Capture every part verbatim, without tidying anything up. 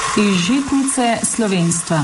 Iz žitnice slovenstva.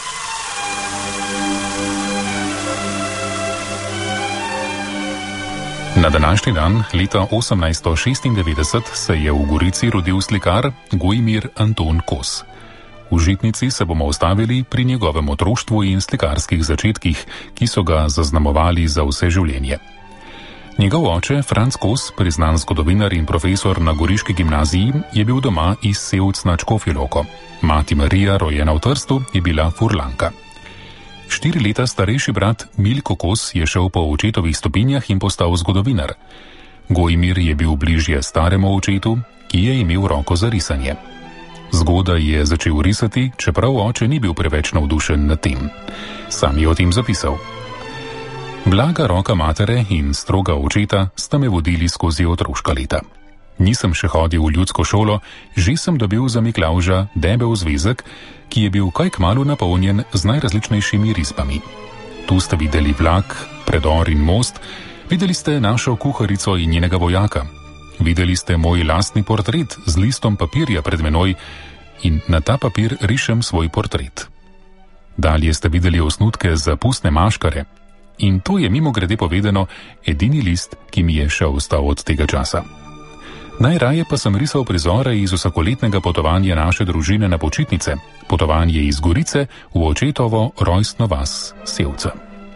Na današnji dan, leta osemnajststo šestindevetdeset, se je v Gorici rodil slikar Gojmir Anton Kos. V žitnici se bomo ustavili pri njegovem otroštvu in slikarskih začetkih, ki so ga zaznamovali za vse življenje. Njegov oče, Franc Kos, priznan zgodovinar in profesor na goriški gimnaziji, je bil doma iz Sevc nad Škofjo Loko. Mati Marija, rojena v Trstu, je bila furlanka. Štiri leta starejši brat Milko Kos je šel po očetovih stopinjah in postal zgodovinar. Gojmir je bil bližje staremu očetu, ki je imel roko za risanje. Zgodaj je začel risati, čeprav oče ni bil preveč navdušen nad tem. Sam je o tem zapisal. Blaga roka matere in stroga očeta sta me vodili skozi otroška leta. Nisem še hodil v ljudsko šolo, že sem dobil za Miklavža debel zvezek, ki je bil kaj kmalu napolnjen z najrazličnejšimi risbami. Tu ste videli vlak, predor in most, videli ste našo kuharico in njenega vojaka. Videli ste moj lastni portret z listom papirja pred menoj in na ta papir rišem svoj portret. Dalje ste videli osnutke za pustne maškare in to je mimogrede povedano edini list, ki mi je še ostal od tega časa. Najraje pa sem risal prizore iz vsakoletnega potovanja naše družine na počitnice, potovanje iz Gorice v očetovo rojstno vas Sevca.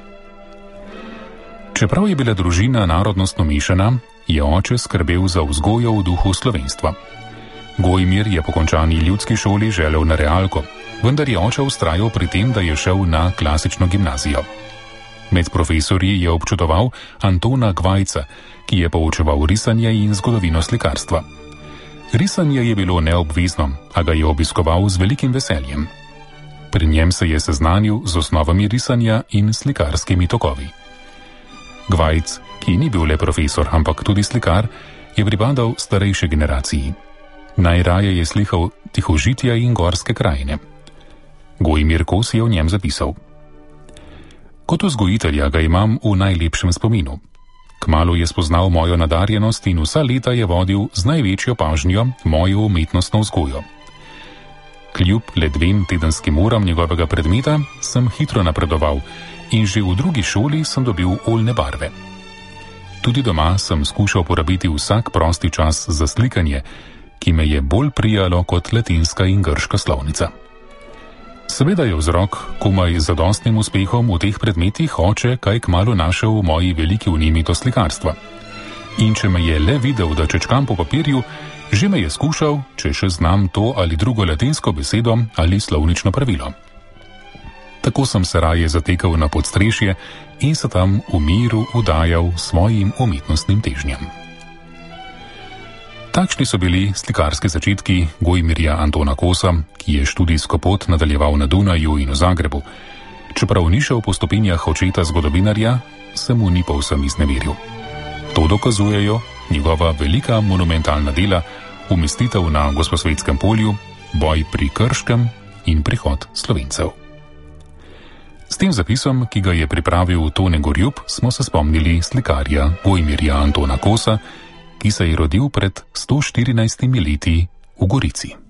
Čeprav je bila družina narodnostno mešana, je oče skrbel za vzgojo v duhu slovenstva. Gojmir je po končani ljudski šoli želel na realko, vendar je oče vztrajal pri tem, da je šel na klasično gimnazijo. Med profesorji je občudoval Antona Gvajca, ki je poučeval risanje in zgodovino slikarstva. Risanje je bilo neobvezno, a ga je obiskoval z velikim veseljem. Pri njem se je seznanil z osnovami risanja in slikarskimi tokovi. Gvajc, ki ni bil le profesor, ampak tudi slikar, je pripadal starejši generaciji. Najraje je slikal tihožitja in gorske krajine. Gojmir Kos je o njem zapisal. Kot vzgojitelja ga imam v najlepšem spominu. Kmalu je spoznal mojo nadarjenost in vsa leta je vodil z največjo pažnjo mojo umetnostno vzgojo. Kljub le dvem tedenskim uram njegovega predmeta sem hitro napredoval in že v drugi šoli sem dobil oljne barve. Tudi doma sem skušal porabiti vsak prosti čas za slikanje, ki me je bolj prijalo kot latinska in grška slovnica. Seveda je vzrok komaj zadostnim uspehom v teh predmetih oče kaj kmalu našel v moji veliki vnemi do slikarstva. In če me je le videl, da čečkam po papirju, že me je skušal, če še znam to ali drugo latinsko besedo ali slovnično pravilo. Tako sem se raje zatekal na podstrešje in se tam v miru udajal svojim umetnostnim težnjam. Takšni so bili slikarski začetki Gojmirja Antona Kosa, ki je študijsko pot nadaljeval na Dunaju in v Zagrebu. Čeprav ni šel po stopinjah očeta zgodovinarja, se mu ni povsem izneveril. To dokazujejo njegova velika monumentalna dela, umestitev na Gosposvetskem polju, boj pri Krškem in prihod Slovencev. S tem zapisom, ki ga je pripravil Tone Gorjup, smo se spomnili slikarja Gojmirja Antona Kosa, ki se je rodil pred sto štirinajstimi leti v Gorici.